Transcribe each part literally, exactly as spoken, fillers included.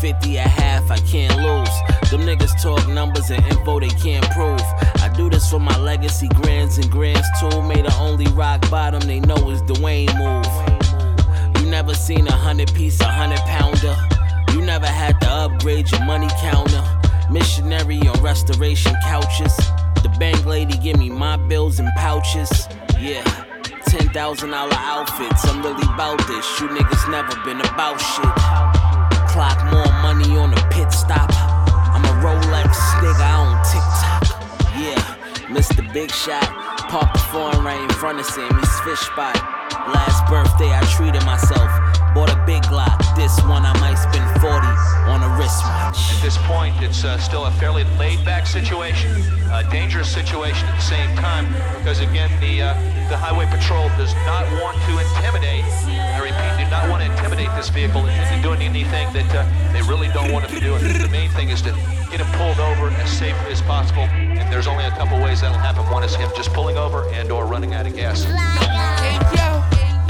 fifty a half, I can't lose. Them niggas talk numbers and info they can't prove. I do this for my legacy, grands and grands too. Made the only rock bottom they know is Dwayne move. You never seen a hundred piece, a hundred pounder. You never had to upgrade your money counter. Missionary on restoration couches. The bank lady give me my bills in pouches. Yeah, ten thousand dollar outfits, I'm really about this. You niggas never been about shit. Clock more money on a pit stop. I'm a Rolex nigga, I own TikTok. Yeah, Mister Big Shot. Parked the foreign right in front of Sammy's fish spot. Last birthday I treated myself. Bought a big Glock. This one I might spend forty on a wristwatch. At this point, it's uh, still a fairly laid-back situation, a dangerous situation at the same time, because again, the uh, the Highway Patrol does not want to intimidate. I repeat, do not want to intimidate this vehicle into doing anything that uh, they really don't want him to do. And the main thing is to get him pulled over as safely as possible. And there's only a couple ways that'll happen. One is him just pulling over and/or running out of gas. Hey yo.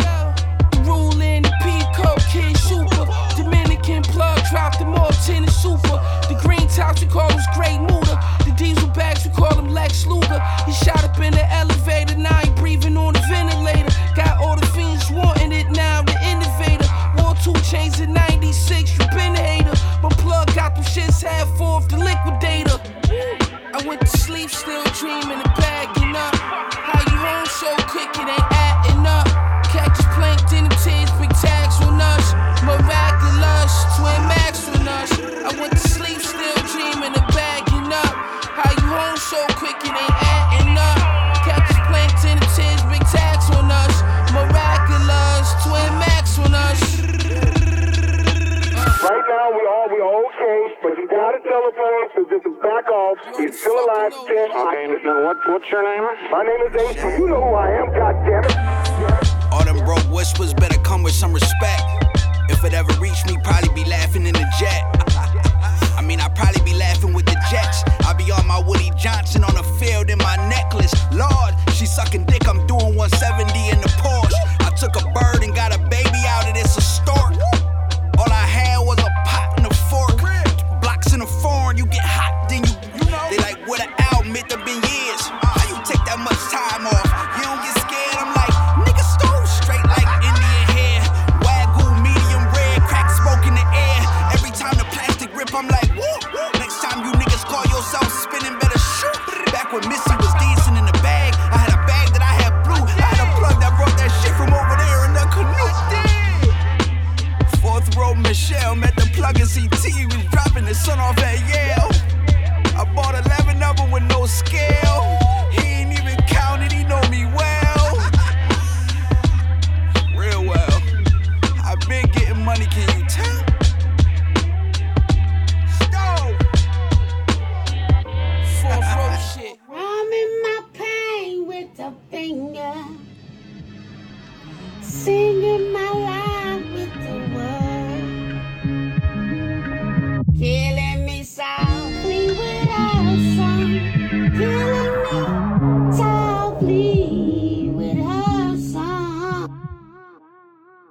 Kid super, Dominican plug, dropped them all tin and super. The green tops we call us Great Muda. The diesel bags we call them Lex Luger. He shot up in the elevator, now he breathing on the ventilator. Got all the fiends wanting it now, the innovator. Wore two chains in ninety-six, you been a hater. My plug got them shits half off the liquidator. I went to sleep still dreaming of bagging up. How you home so quick it ain't adding up. Cactus plankton and tears, big tags on us. Miraculous, twin max on us. I went to sleep still dreaming of bagging up. How you home so quick it ain't adding up. Cactus plankton and tears, big tags on us. Miraculous, twin max on us. Right now we all we all okay, but you got a telephone, so just back off. He's still alive. Okay, now what what's your name? My name is Ace, and you know who I am, goddammit. All them broke whispers better come with some respect. If it ever reached me, probably be laughing in the jet. I mean, I'd probably be laughing with the Jets. I be on my Woody Johnson on the field in my necklace. Lord, she sucking dick, I'm doing one seventy in the Porsche. I took a bird and got a baby out of this, a stork. All I had was a pot and a fork. Blocks in a foreign, you get hot, then you, you know. They like, what an album, it done been years. How you take that much time off? You don't get scared, I'm like, nigga stole straight like Indian hair. Wagyu, medium red, crack smoke in the air. Every time the plastic rip, I'm like, woo. Next time you niggas call yourself spinning, better shoot. Back when Missy was dancing in the bag, I had a bag that I had blue. I had a plug that brought that shit from over there in the canoe. Fourth row Michelle met the plug and C T was dropping the sun off at Yale. I bought eleven of them with no scale. He ain't even counted, he know me well. Real well. I've been getting money, can you tell? Stove. Fourth row shit. I'm in my pain with a finger, singing my life.